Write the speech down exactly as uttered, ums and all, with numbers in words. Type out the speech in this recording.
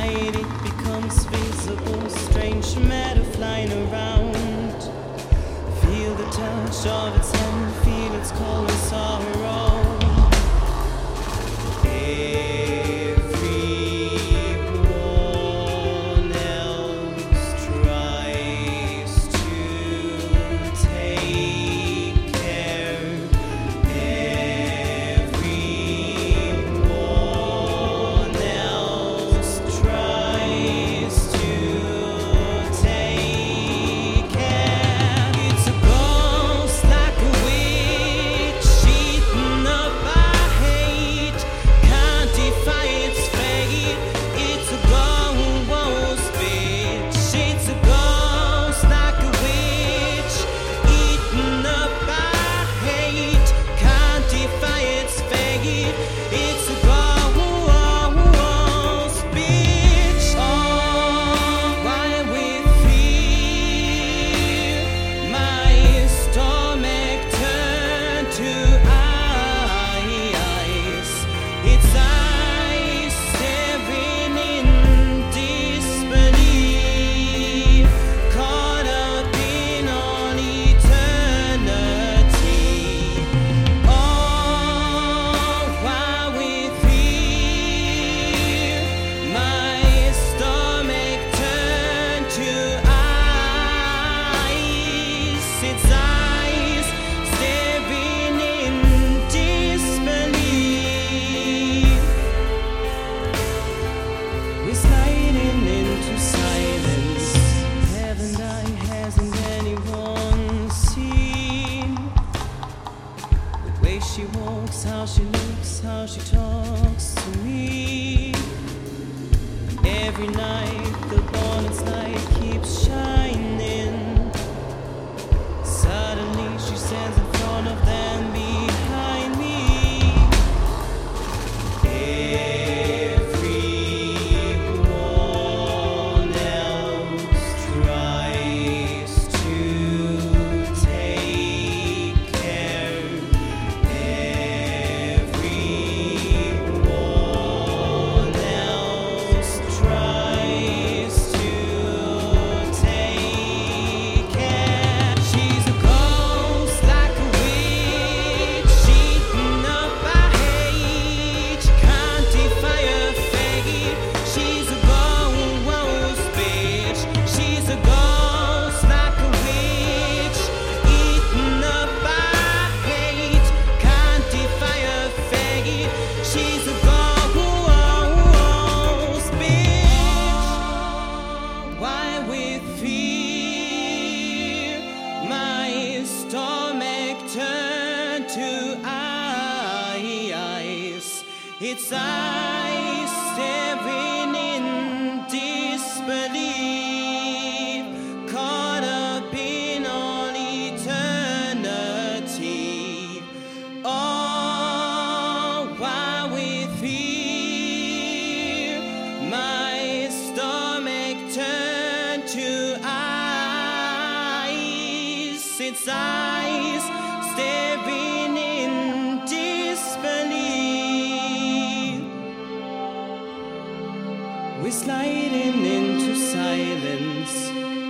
night it becomes visible, strange matter flying around. Feel the touch of its hand, feel its cold and sorrow. Everyone else tries to take care. Everyone else tries to take care. It's a ghost like a witch, eaten up by hate. Can't defy its fate. It's a ghost bitch. It's a ghost like a witch, eaten up by hate. Can't defy its fate. It's a ghost bitch. Oh, why we feel my stomach turn to ice. Its eyes staring in disbelief, caught up in all eternity. Oh, why we feel my stomach turn to ice. Its eyes staring in disbelief. We're sliding into silence. Haven't I, hasn't anyone seen the way she walks, how she looks, how she talks to me? Every night the bonnet light keeps shining. Suddenly she stands in front of them, behind me. Everyone else tries to take care. Everyone else tries to take care. She's a ghost like a witch, eaten up by hate. Can't defy her fate. She's a ghost bitch. She's a ghost like a witch, eaten up by hate. Can't defy her fate. She's a ghost bitch. Why we feel my stomach turn to ice. Its eyes staring in disbelief, caught up in all eternity. Oh, why we feel my stomach turn to ice. Its eyes staring in disbelief. We're sliding into silence.